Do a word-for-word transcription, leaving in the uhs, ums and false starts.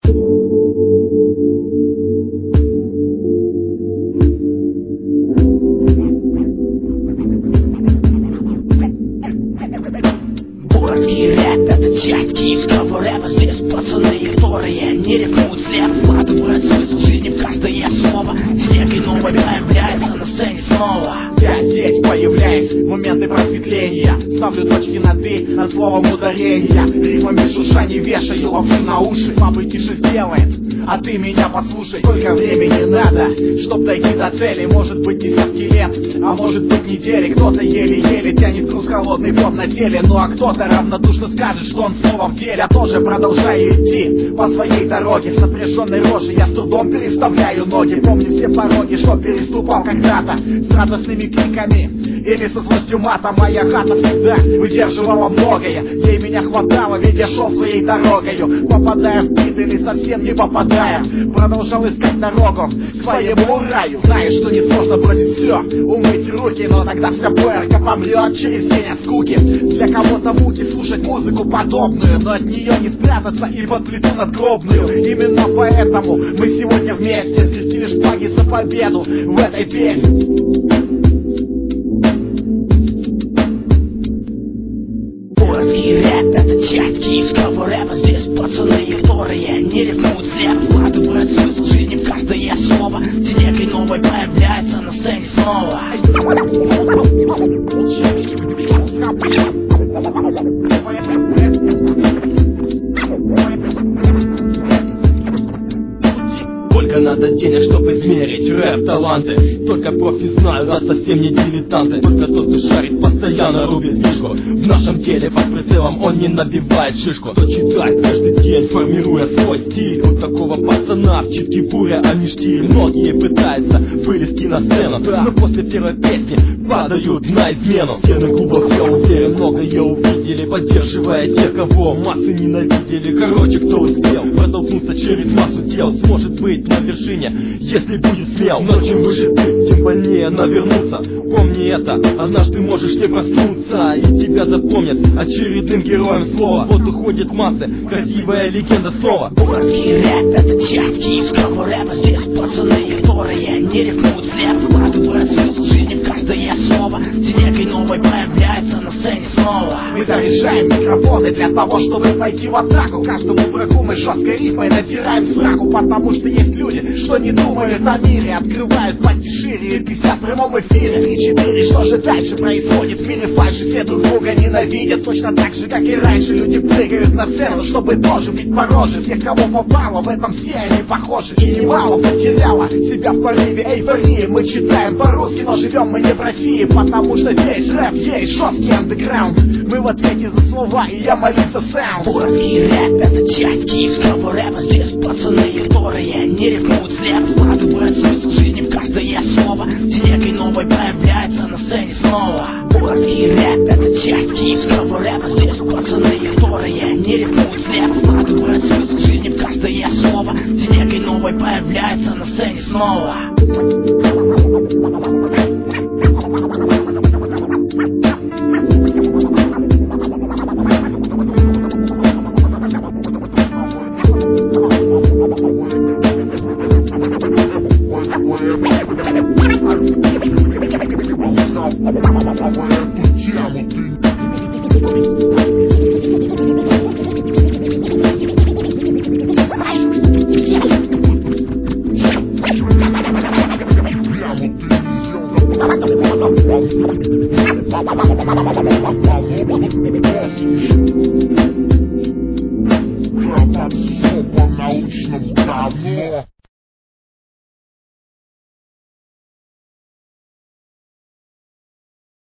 Бурский рэп — это часть киевского рэпа. Здесь пацаны, которые не рифмуют слепо, вкладывают смысл жизни в каждое слово. Снег и новый появляется на сцене снова. Я здесь появляюсь в моменты просветления. Ставлю точки над «и» над словом ударения. Рифмами шуша не вешаю лапшу на уши. Слабый тише сделает, а ты меня послушай. Сколько времени надо, чтоб дойти до цели? Может быть десятки лет, а может быть недели. Кто-то еле-еле тянет груз, холодный пот на теле. Ну а кто-то равнодушно скажет, что он снова в деле. Я тоже продолжаю идти по своей дороге. С напряженной рожей я с трудом переставляю ноги. Помню все пороги, что переступал когда-то с радостными криками или со злостью мата. Моя хата всегда выдерживала многое. Ей меня хватало, ведь я шел своей дорогою. Попадая в бит или совсем не попадая, продолжал искать дорогу к своему раю. Знаешь, что несложно бросить все, умыть руки, но тогда вся ПРК помрет через день от скуки. Для кого-то муки слушать музыку подобную, но от нее не спрятаться и под плиту надгробную. Именно поэтому мы сегодня вместе скрестили шпаги за победу в этой песне. Бурский рэп — это часть киевского рэпа. Здесь пацаны, которые не рифмуют слепо, вкладывают смысл жизни в каждое слово. Снег и новый появляется на сцене снова. Сколько надо денег, чтобы измерить рэп-таланты? Только профи знают, а совсем не дилетанты. Только тот, кто шарит, постоянно рубит фишку. В нашем деле под прицелом он не набивает шишку. Кто читает каждый день, формируя свой стиль. У такого пацана в читке буря, а не штиль. Многие пытаются вылезти на сцену, но после первой песни падают на измену. Стены клубов, я уверен, многое увидели, поддерживая тех, кого массы ненавидели. Короче, кто успел протолкнуться через массу тел, сможет быть на вершине, если будет смел. Но чем выше ты, тем больнее навернуться. Помни это, однажды можешь не проснуться, и тебя запомнят очередным героем слова. Вот уходят массы, красивая легенда снова. Бурский рэп — это часть киевского рэпа. Здесь пацаны, которые не рифмуют слепо, вкладывают смысл жизни в каждое слово. Снег и новый появляется на сцене снова. Мы заряжаем микрофоны для того, чтобы пойти в атаку. Каждому врагу мы жесткой рифмой натираем сраку. Потому что есть люди, что не думают о мире, открывают пасти шире и писят в прямом эфире. Три четыре, что же дальше происходит? В мире фальши все друг друга ненавидят. Точно так же, как и раньше, люди прыгают на сцену, чтобы тоже бить по роже. Всех, кого попало, в этом все они похожи. И немало потеряла себя в порыве эйфории. Мы читаем по-русски, но живем мы не в России, потому что здесь рэп есть жесткий андеграунд. Мы в ответе за слова, и я молюсь за саунд. Бурский рэп — это часть киевского рэпа. Здесь пацаны, которые не рифмуют слепо, вкладывают смысл жизни в каждое слово. Снег и новый появляется на сцене снова. Бурский рэп — это часть киевского рэпа. Здесь пацаны, которые не рифмуют слепо, вкладывают смысл жизни в каждое слово. Снег и новый появляется на сцене снова. Bye.